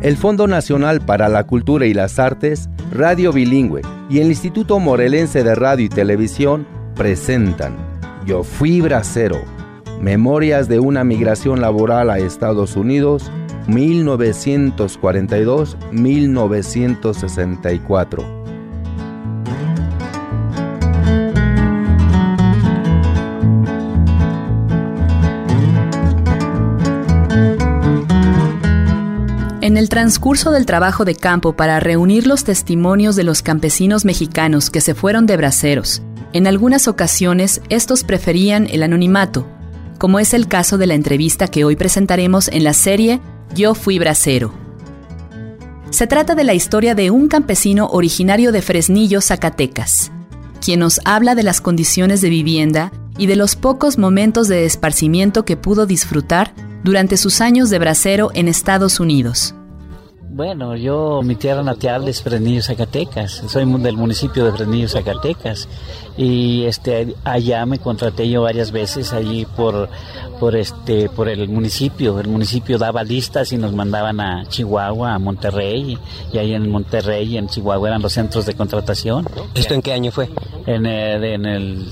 El Fondo Nacional para la Cultura y las Artes, Radio Bilingüe y el Instituto Morelense de Radio y Televisión presentan Yo Fui Bracero, Memorias de una migración laboral a Estados Unidos, 1942-1964. En el transcurso del trabajo de campo para reunir los testimonios de los campesinos mexicanos que se fueron de braceros, en algunas ocasiones estos preferían el anonimato, como es el caso de la entrevista que hoy presentaremos en la serie Yo Fui Bracero. Se trata de la historia de un campesino originario de Fresnillo, Zacatecas, quien nos habla de las condiciones de vivienda y de los pocos momentos de esparcimiento que pudo disfrutar durante sus años de bracero en Estados Unidos. Bueno, mi tierra natal es Fresnillo, Zacatecas. Soy del municipio de Fresnillo, Zacatecas. Y allá me contraté yo varias veces allí por el municipio. El municipio daba listas y nos mandaban a Chihuahua, a Monterrey. Y ahí en Monterrey y en Chihuahua eran los centros de contratación. ¿Esto en qué año fue? En el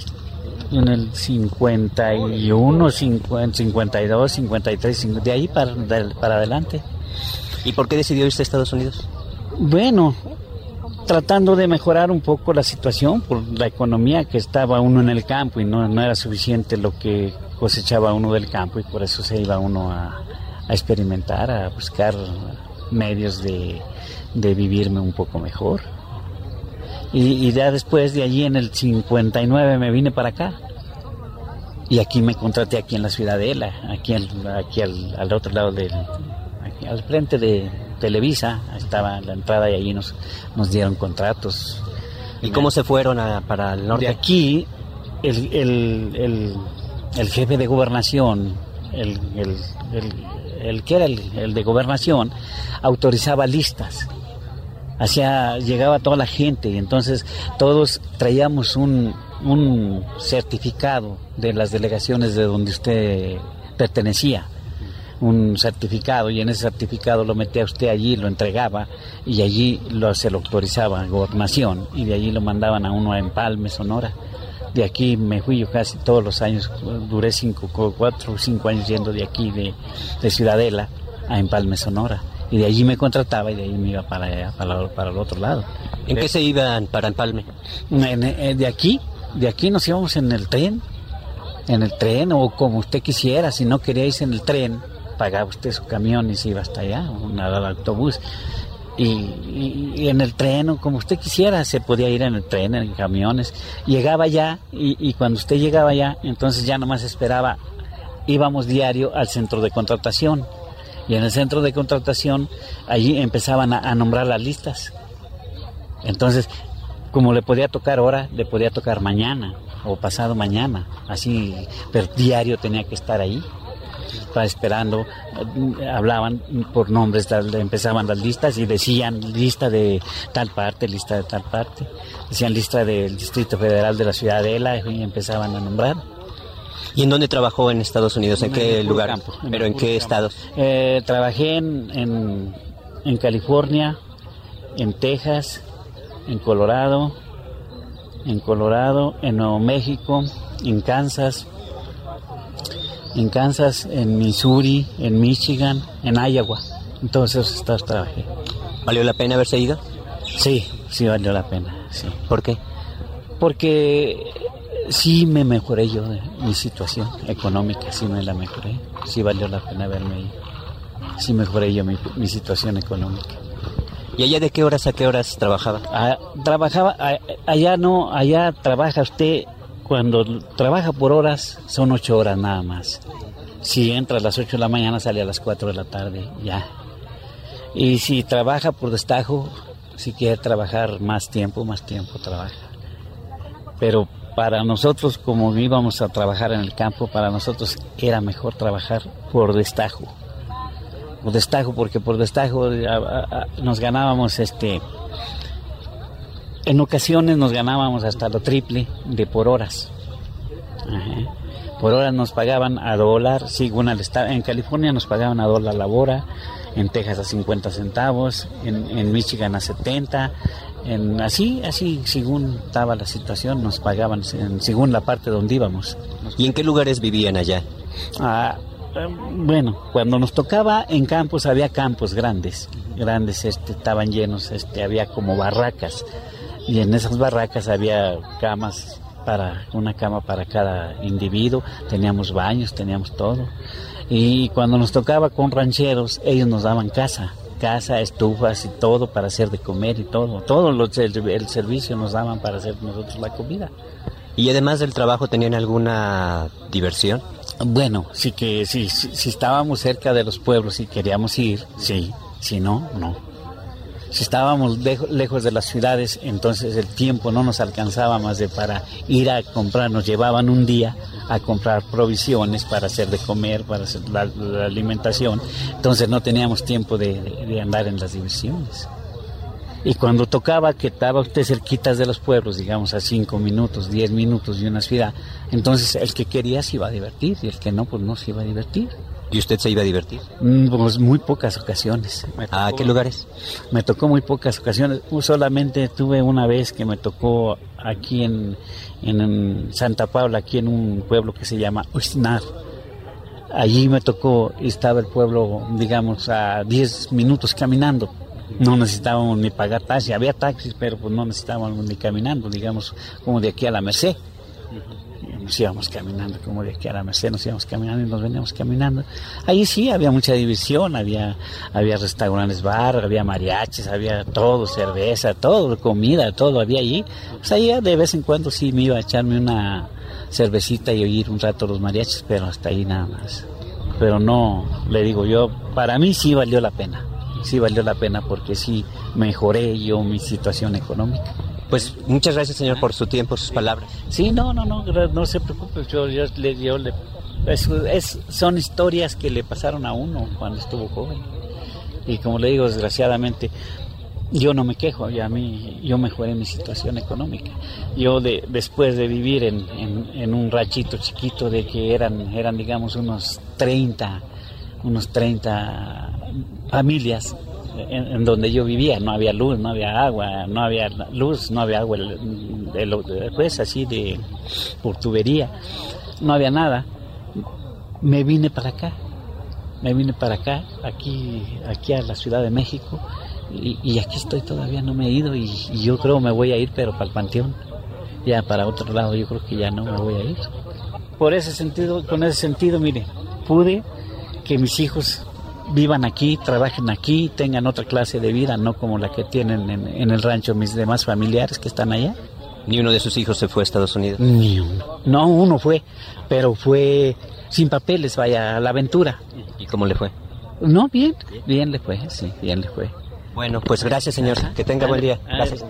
51, 52, 53, de ahí para adelante. ¿Y por qué decidió irse a Estados Unidos? Bueno, tratando de mejorar un poco la situación por la economía, que estaba uno en el campo y no era suficiente lo que cosechaba uno del campo, y por eso se iba uno a experimentar, a buscar medios de vivirme un poco mejor. Y ya después de allí en el 59 me vine para acá. Y aquí me contraté aquí en la Ciudadela, aquí al otro lado al frente de Televisa, estaba la entrada y allí nos dieron contratos. ¿Y cómo se fueron para el norte? De aquí, el jefe de gobernación, el que era el de gobernación, autorizaba listas. Llegaba toda la gente y entonces todos traíamos un certificado de las delegaciones de donde usted pertenecía. Un certificado, y en ese certificado lo metía usted allí, lo entregaba y allí se lo autorizaba Gobernación, y de allí lo mandaban a uno a Empalme, Sonora. De aquí me fui yo casi todos los años, duré 4 o 5 años yendo de aquí de Ciudadela a Empalme, Sonora, y de allí me contrataba y de ahí me iba para allá, para el otro lado. ¿En qué se iban para Empalme? De aquí nos íbamos en el tren o como usted quisiera. Si no quería irse en el tren, pagaba usted su camión y se iba hasta allá, al autobús. Y en el tren, o como usted quisiera, se podía ir en el tren, en camiones. Llegaba allá y cuando usted llegaba allá, entonces ya nomás esperaba, íbamos diario al centro de contratación. Y en el centro de contratación, allí empezaban a nombrar las listas. Entonces, como le podía tocar ahora, le podía tocar mañana o pasado mañana, así, pero diario tenía que estar ahí. Estaba esperando, hablaban por nombres, empezaban las listas y decían lista de tal parte, decían lista del Distrito Federal de la Ciudadela y empezaban a nombrar. ¿Y en dónde trabajó en Estados Unidos? ¿En qué lugar? Campo, ¿Pero en qué estados? Trabajé en California, en Texas, en Colorado, en Nuevo México, en Kansas, en Missouri, en Michigan, en Iowa. En todos esos estados trabajé. ¿Valió la pena haberse ido? Sí valió la pena, sí. ¿Por qué? Porque sí me mejoré yo mi situación económica, sí me la mejoré. Sí valió la pena haberme ido. Sí mejoré yo mi situación económica. ¿Y allá de qué horas a qué horas trabajaba? Allá trabaja usted. Cuando trabaja por horas, son 8 horas nada más. Si entra a las 8 de la mañana, sale a las 4 de la tarde, ya. Y si trabaja por destajo, si quiere trabajar más tiempo trabaja. Pero para nosotros, como íbamos a trabajar en el campo, para nosotros era mejor trabajar por destajo. Por destajo, porque por destajo nos ganábamos en ocasiones nos ganábamos hasta lo triple de por horas. Ajá. Por horas nos pagaban $1, según en California nos pagaban $1 la hora, en Texas a 50 centavos, en Michigan a 70, así según estaba la situación nos pagaban según la parte donde íbamos. ¿Y en qué lugares vivían allá? Bueno, cuando nos tocaba en campos, había campos grandes, estaban llenos, había como barracas, y en esas barracas había una cama para cada individuo, teníamos baños, teníamos todo. Y cuando nos tocaba con rancheros, ellos nos daban casa, estufas y todo para hacer de comer y todo el servicio nos daban para hacer nosotros la comida. ¿Y además del trabajo tenían alguna diversión? Bueno, sí que si estábamos cerca de los pueblos y queríamos ir, sí, si no. Si estábamos lejos de las ciudades, entonces el tiempo no nos alcanzaba más de para ir a comprar, nos llevaban un día a comprar provisiones para hacer de comer, para hacer la alimentación, entonces no teníamos tiempo de andar en las diversiones. Y cuando tocaba que estaba usted cerquitas de los pueblos, digamos a 5 minutos, 10 minutos de una ciudad, entonces el que quería se iba a divertir y el que no, pues no se iba a divertir. ¿Y usted se iba a divertir? Pues muy pocas ocasiones. ¿A qué lugares? Me tocó muy pocas ocasiones. Solamente tuve una vez que me tocó aquí en Santa Paula, aquí en un pueblo que se llama Uxnar. Allí me tocó, estaba el pueblo, digamos, a 10 minutos caminando. No necesitábamos ni pagar taxi, había taxis, pero pues no necesitábamos ni caminando, digamos, como de aquí a la Merced. Nos íbamos caminando como de aquí a la Merced, nos íbamos caminando y nos veníamos caminando. Ahí sí había mucha diversión, había restaurantes, bar, había mariachis, había todo, cerveza, todo, comida, todo había allí. Pues ahí de vez en cuando sí me iba a echarme una cervecita y oír un rato los mariachis, pero hasta ahí nada más. Pero no, le digo yo, para mí sí valió la pena porque sí mejoré yo mi situación económica. Pues muchas gracias, señor, por su tiempo, sus palabras. Sí, no se preocupe, son historias que le pasaron a uno cuando estuvo joven. Y como le digo, desgraciadamente, yo no me quejo, yo mejoré mi situación económica. Yo después de vivir en un ranchito chiquito de que eran digamos unos 30 familias en donde yo vivía, no había luz, no había agua, pues así por tubería, no había nada. Me vine para acá, aquí a la Ciudad de México, y aquí estoy, todavía no me he ido, y yo creo me voy a ir, pero para el Panteón, ya para otro lado yo creo que ya no me voy a ir. Con ese sentido, mire, pude que mis hijos vivan aquí, trabajen aquí, tengan otra clase de vida, no como la que tienen en el rancho mis demás familiares que están allá. ¿Ni uno de sus hijos se fue a Estados Unidos? Ni uno. No, uno fue, pero fue sin papeles, vaya, a la aventura. ¿Y cómo le fue? No, bien le fue, sí, bien le fue. Bueno, pues gracias, señor, que tenga buen día. Gracias.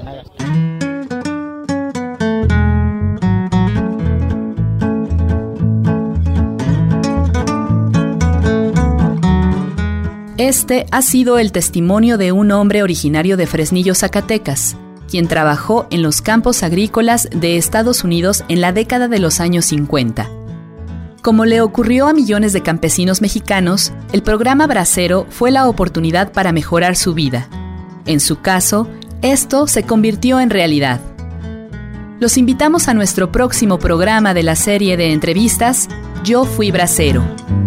Este ha sido el testimonio de un hombre originario de Fresnillo, Zacatecas, quien trabajó en los campos agrícolas de Estados Unidos en la década de los años 50. Como le ocurrió a millones de campesinos mexicanos, el programa Bracero fue la oportunidad para mejorar su vida. En su caso, esto se convirtió en realidad. Los invitamos a nuestro próximo programa de la serie de entrevistas Yo Fui Bracero.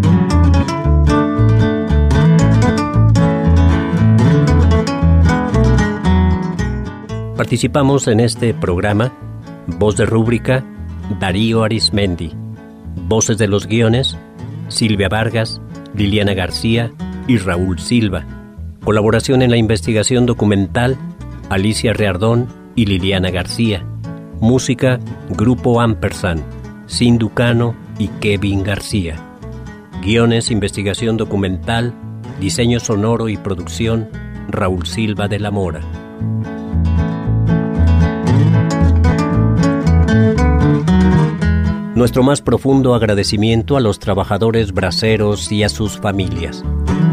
Participamos en este programa, voz de rúbrica, Darío Arismendi, voces de los guiones, Silvia Vargas, Liliana García y Raúl Silva, colaboración en la investigación documental, Alicia Reardón y Liliana García, música, Grupo Ampersand, Sindu Cano y Kevin García, guiones, investigación documental, diseño sonoro y producción, Raúl Silva de la Mora. Nuestro más profundo agradecimiento a los trabajadores braceros y a sus familias.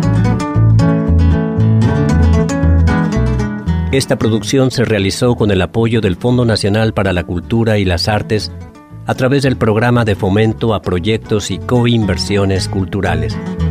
Esta producción se realizó con el apoyo del Fondo Nacional para la Cultura y las Artes a través del Programa de Fomento a Proyectos y Coinversiones Culturales.